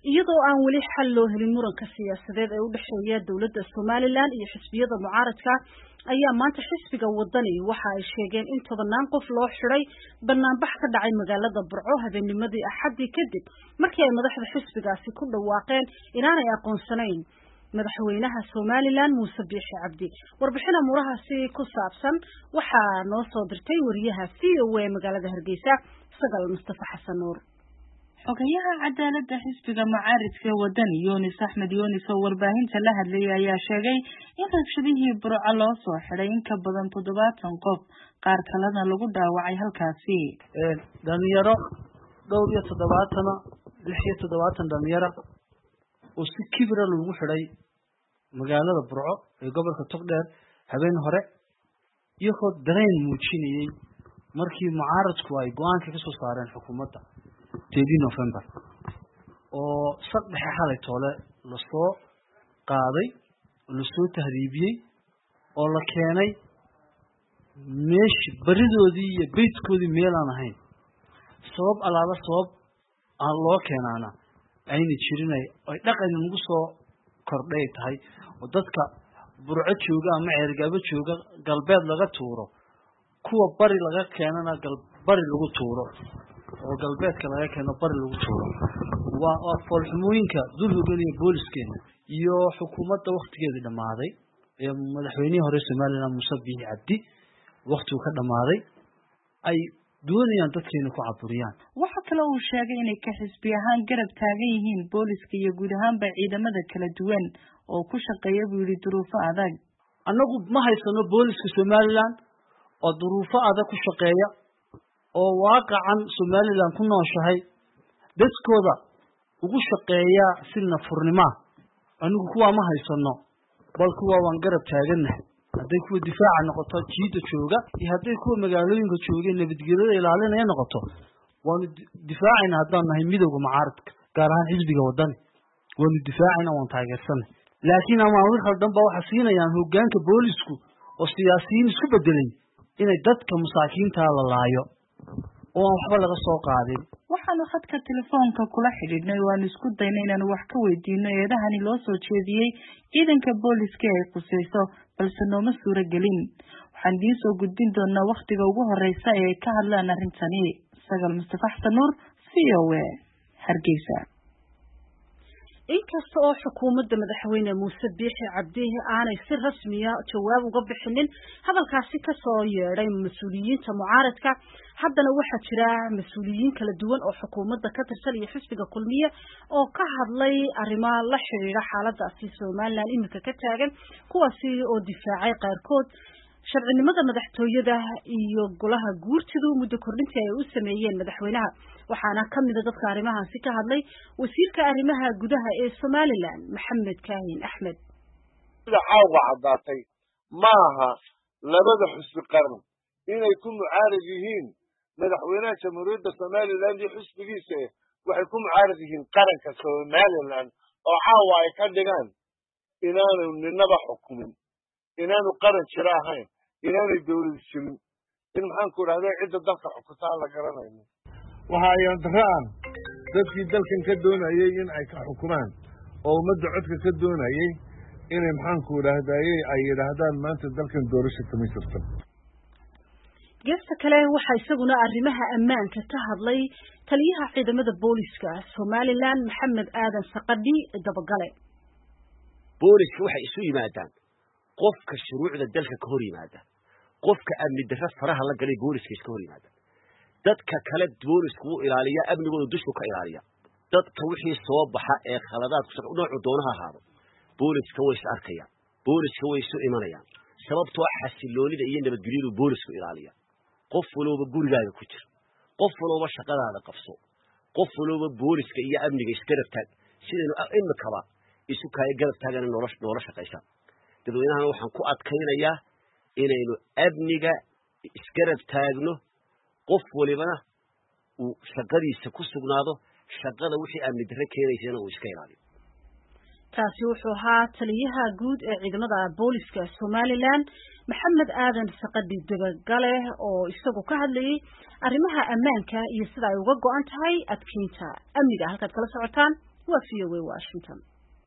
iyadoo aan weli xal loo helin muranka siyaasadeed ee u dhexeeya dawladda Somaliland iyo xisbiyada mucaaradka ayaa maanta xisbiga wadani waxa ay sheegeen in 10 qof loo xiray banaanbax ka dhacay magaalada Burco habeennimadii Axadii kadib markii ay madaxda xisbigaasi ku dhawaaqeen inaanay aqoonsanayn madaxweynaha Somaliland Muuse Biixi Cabdi. warbixin amurahaasi ku saabsan waxa noo soo dirtay wariyaha VOA magaalada Hargeysa Sagal Mustafa Xasan Nuur. xogayaha cadaaladda xisbiga mucaaradka wadani Yunis Axmed Yunis oo warbaahinta la hadlayay ayaa sheegay in rabshadihii Burco loo soo xiray in ka badan 70 qof qaar kalena lagu dhaawacay halkaasi. dhalinyaro dhowr iyo 70 dhalinyaro oo si kibra lagu xiray magaalada Burco ee gobolka Togdheer habeen hore iyagoo dareen muujinayay markii mucaaradku ay go'aanka ka soo saareen xukuumadda 10 November oo saddex xalay toole la soo qaaday la soo tahriibiyay oo la keenay meesh baridoodii iyo beedkoodii meel aan ahayn sabab aan loo keenana ayna jirinay ay dhaqan ugu soo kordhay tahay oo dadka Burco jooga ama Ceergabo jooga galbeed laga tuuro kuwa bari laga keenana bari lagu tuuro oo galbeedka laga keeno bari lagu tuuro waa foolxumooyinka dulhogan iyo booliiskeena iyo xukuumadda waqtigeedii dhamaaday ee madaxweynihii hore Somaliland Muuse Biixi Cabdi waqtigu ka dhamaaday ay doonayaan dadkeena ku caburiyaan. waxa kale oo uu sheegay inay ka xisbi ahaan garab taagan yihiin booliiska iyo guud ahaanba ciidamada kala duwan oo ku shaqeeya buu yiri duruufo adag. annagu ma haysano booliiska Somaliland oo duruufo adag ku shaqeeya oo waaqacan Somaliland ku nooshahay dadkooda ugu shaqeeya si nafurnimo anigu kuwa ma haysano bal kuwa waan garab taaganahay haday kuwa difaaca noqoto jiida jooga iyo haday kuwa magaalooyinka joogeen nabadgelyada ilaalinaya noqoto waan difaacina haddaan nahay midowga mucaaradka gaar ahaan xisbiga wadani waan difaacina waan taageersanay laakiin ama wixii dhanba waxa siinayaan hoggaanka booliisku oo siyaasiyiin isku bedelay inay dadka masaakiinta la laayo oo waxba laga soo qaadin. waxaanu khadka telefoonka kula xidhiidhnay waan isku daynay inaan wax ka weydiino eedahani loo soo jeediyay ciidanka booliiska ee qusayso balse nooma suuragelin. waxaan idiin soo gudbin doonaa waqtiga ugu horeysa ee ka hadlaan arrintani. Sagal Mustafa Xasan Nuur, VOA, Hargeysa. inkasta oo xukuumadda madaxweyne Muuse Biixi Cabdi aanay si rasmi ah jawaab uga bixinin hadalkaasi ka soo yeeray mas'uuliyiinta mucaaradka haddana waxa jira mas'uuliyiin kala duwan oo xukuumadda ka tirsan iyo xisbiga kulmiye oo ka hadlay arrimaha la xiriira xaaladda Somaliland imika ka taagan kuwaasi oo difaacay qaarkood sharcinimada madaxtooyada iyo golaha guurtidu muddo kordhintii ay u sameeyeen madaxweynaha waxaana kamid ah dadka arrimahaasi ka hadlay wasiirka arrimaha gudaha ee Somaliland Maxamed Kaahin Axmed. caawa cadaatay maaha labada xisbi qaran inay ku mucaarad yihiin madaxweynaha jamhuuriyadda Somaliland iyo xisbigiisa waxay ku mucaarad yihiin qaranka Somaliland oo caawa ay ka dhigaan inaanu ninaba xukumin inaanu qaran jira ahayn inaanay dawlad jirin in maxaan ku raadey cidda dalka xukuntaa la garanayno waxa ay antaraan dadkii dalkan ka doonayay in ay ka xukumaan oo ummadda codka ka doonayay inay maxaan ku raadayay ay yiraahdaan maanta dalkan doorasho kama jirto. geesta kale waxa isaguna arrimaha ammaanka ka hadlay taliyaha ciidamada booliiska Somaliland Maxamed Aadan Saqadhi dabagale. booliisku waxay isu yimaadaan qofka shuruucda dalka ka hor yimaada qofka amni darro faraha la galay booliiska iska hor yimaada dadka kale booliisku uu ilaaliya amnigooda dushu ka ilaaliya dadka wixii soo baxa ee khaladaad ku noocu doonaha ahaado booliiska way is arkayaan booliiska way isu imanayaan sababtoo xasiloonida iyo nabadgelyadu booliisku ilaaliya qof walba gurigaaga ku jira qof walba shaqadaada qabso qof walba booliiska iyo amniga iska rabtaan sidoo imikaba isu kaay garab taagan nolosha shaqaysa dadweynaha waxaan ku adkaynayaa inaynu amniga isgarab taagno qof walibana uu shaqadiisa ku sugnaado shaqada wixii amni darro keenaysana uu iska ilaaliyo. taasi wuxuu ahaa taliyaha guud ee ciidamada booliiska Somaliland Maxamed Aadan Saqadhi dabagale oo isagu ka hadlayay arrimaha ammaanka iyo sida ay uga go'an tahay adkeynta amniga halka kala socotaan waa VOA Washington.